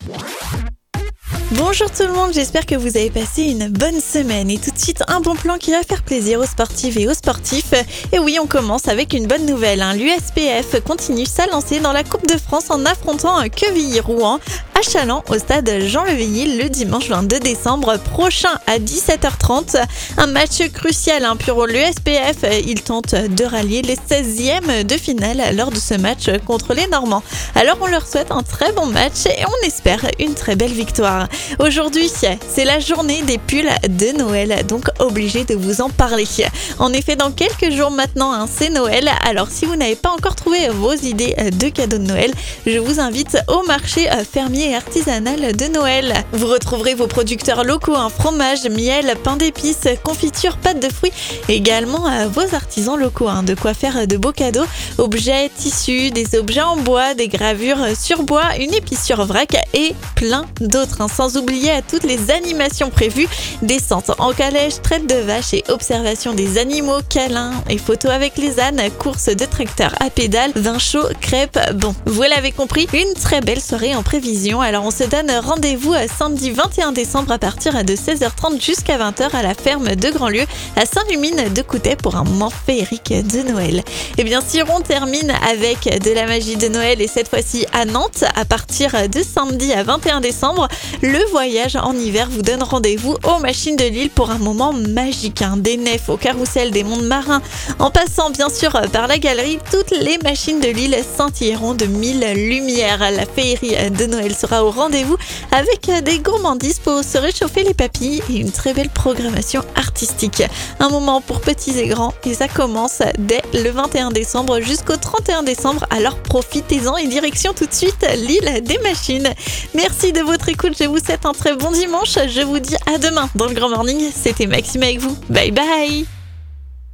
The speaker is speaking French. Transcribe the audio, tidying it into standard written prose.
Bonjour tout le monde, j'espère que vous avez passé une bonne semaine et tout de suite un bon plan qui va faire plaisir aux sportives et aux sportifs. Et oui, on commence avec une bonne nouvelle. L'USPF continue sa lancée dans la Coupe de France en affrontant Quevilly-Rouen à Challans au stade Jean-Leveilly le dimanche 22 décembre prochain à 17h30. Un match crucial pour l'USPF. Il tente de rallier les 16e de finale lors de ce match contre les Normands. Alors on leur souhaite un très bon match et on espère une très belle victoire. Aujourd'hui, c'est la journée des pulls de Noël, donc obligé de vous en parler. En effet, dans quelques jours maintenant, c'est Noël. Alors si vous n'avez pas encore trouvé vos idées de cadeaux de Noël, je vous invite au marché fermier et artisanal de Noël. Vous retrouverez vos producteurs locaux, fromage, miel, pain d'épices, confiture, pâtes de fruits, et également vos artisans locaux. De quoi faire de beaux cadeaux, objets, tissus, des objets en bois, des gravures sur bois, une épice sur vrac et plein d'autres. Sans oublier à toutes les animations prévues, descente en calèche, traite de vache et observation des animaux, câlins et photos avec les ânes, course de tracteur à pédales, vin chaud, crêpes. Bon, vous l'avez compris, une très belle soirée en prévision. Alors on se donne rendez-vous samedi 21 décembre à partir de 16h30 jusqu'à 20h à la ferme de Grandlieu à Saint-Lumine-de-Coutais pour un moment féerique de Noël. Et bien sûr, on termine avec de la magie de Noël et cette fois-ci à Nantes à partir de samedi à 21 décembre. Le voyage en hiver vous donne rendez-vous aux Machines de Lille pour un moment magique. Des nefs au carrousel des mondes marins, en passant bien sûr par la galerie, toutes les Machines de Lille scintilleront de 1000 lumières. La féerie de Noël sera au rendez-vous avec des gourmandises pour se réchauffer les papilles et une très belle programmation artistique. Un moment pour petits et grands et ça commence dès le 21 décembre jusqu'au 31 décembre. Alors profitez-en et direction tout de suite l'île des Machines. Merci de votre écoute. Je vous souhaite un très bon dimanche. Je vous dis à demain dans le Grand Morning. C'était Maxime avec vous. Bye bye.